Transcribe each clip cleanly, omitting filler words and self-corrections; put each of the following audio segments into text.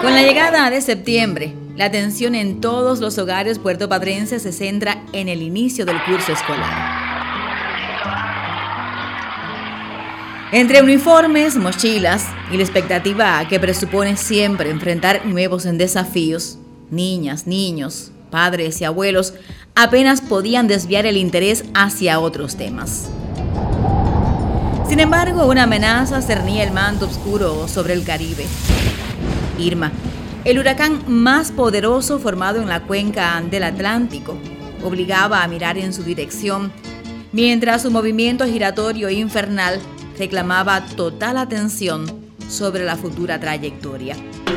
Con la llegada de septiembre, la atención en todos los hogares puertopadrenses se centra en el inicio del curso escolar. Entre uniformes, mochilas y la expectativa que presupone siempre enfrentar nuevos desafíos, niñas, niños, padres y abuelos apenas podían desviar el interés hacia otros temas. Sin embargo, una amenaza cernía el manto oscuro sobre el Caribe. Irma, el huracán más poderoso formado en la cuenca del Atlántico, obligaba a mirar en su dirección, mientras su movimiento giratorio infernal reclamaba total atención sobre la futura trayectoria.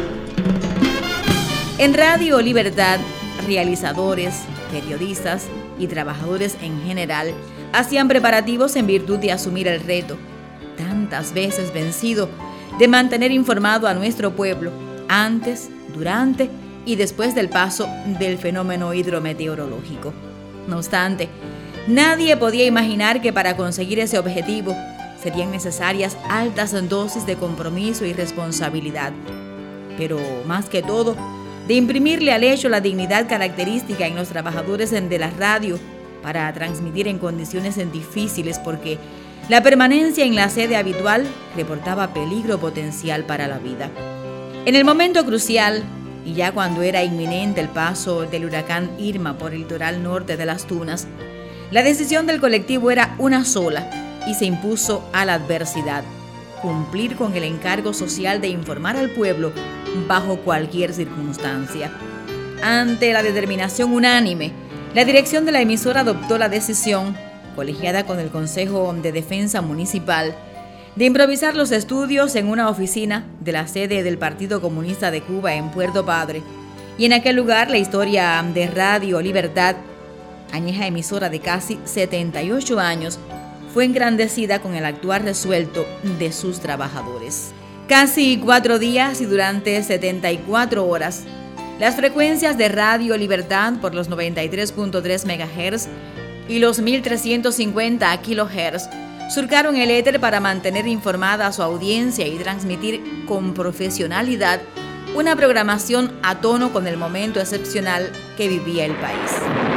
En Radio Libertad, realizadores, periodistas y trabajadores en general hacían preparativos en virtud de asumir el reto, tantas veces vencido, de mantener informado a nuestro pueblo antes, durante y después del paso del fenómeno hidrometeorológico. No obstante, nadie podía imaginar que para conseguir ese objetivo serían necesarias altas dosis de compromiso y responsabilidad, pero más que todo, de imprimirle al hecho la dignidad característica en los trabajadores de la radio para transmitir en condiciones difíciles, porque la permanencia en la sede habitual reportaba peligro potencial para la vida. En el momento crucial, y ya cuando era inminente el paso del huracán Irma por el litoral norte de las Tunas, la decisión del colectivo era una sola y se impuso a la adversidad: cumplir con el encargo social de informar al pueblo bajo cualquier circunstancia. Ante la determinación unánime, la dirección de la emisora adoptó la decisión, colegiada con el Consejo de Defensa Municipal, de improvisar los estudios en una oficina de la sede del Partido Comunista de Cuba en Puerto Padre, y en aquel lugar la historia de Radio Libertad, añeja emisora de casi 78 años, fue engrandecida con el actuar resuelto de sus trabajadores. Casi 4 días y durante 74 horas, las frecuencias de Radio Libertad por los 93.3 MHz y los 1350 kHz surcaron el éter para mantener informada a su audiencia y transmitir con profesionalidad una programación a tono con el momento excepcional que vivía el país.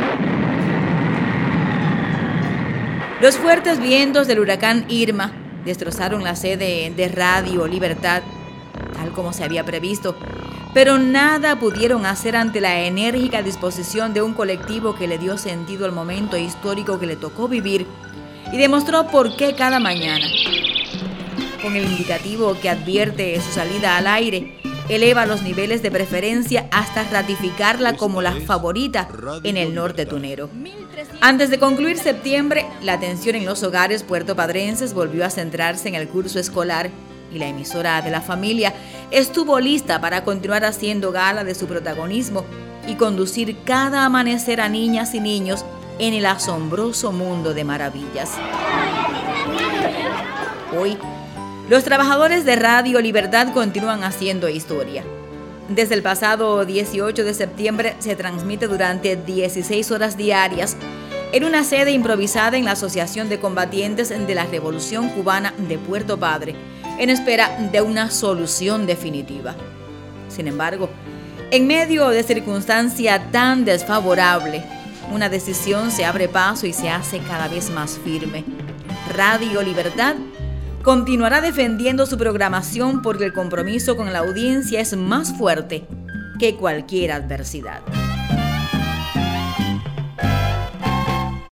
Los fuertes vientos del huracán Irma destrozaron la sede de Radio Libertad, tal como se había previsto, pero nada pudieron hacer ante la enérgica disposición de un colectivo que le dio sentido al momento histórico que le tocó vivir y demostró por qué cada mañana, con el indicativo que advierte su salida al aire, eleva los niveles de preferencia hasta ratificarla como la favorita en el norte tunero. Antes de concluir septiembre, la atención en los hogares puertopadrenses volvió a centrarse en el curso escolar y la emisora de la familia estuvo lista para continuar haciendo gala de su protagonismo y conducir cada amanecer a niñas y niños en el asombroso mundo de maravillas. Hoy, los trabajadores de Radio Libertad continúan haciendo historia. Desde el pasado 18 de septiembre se transmite durante 16 horas diarias en una sede improvisada en la Asociación de Combatientes de la Revolución Cubana de Puerto Padre, en espera de una solución definitiva. Sin embargo, en medio de circunstancia tan desfavorable, una decisión se abre paso y se hace cada vez más firme. Radio Libertad continuará defendiendo su programación porque el compromiso con la audiencia es más fuerte que cualquier adversidad.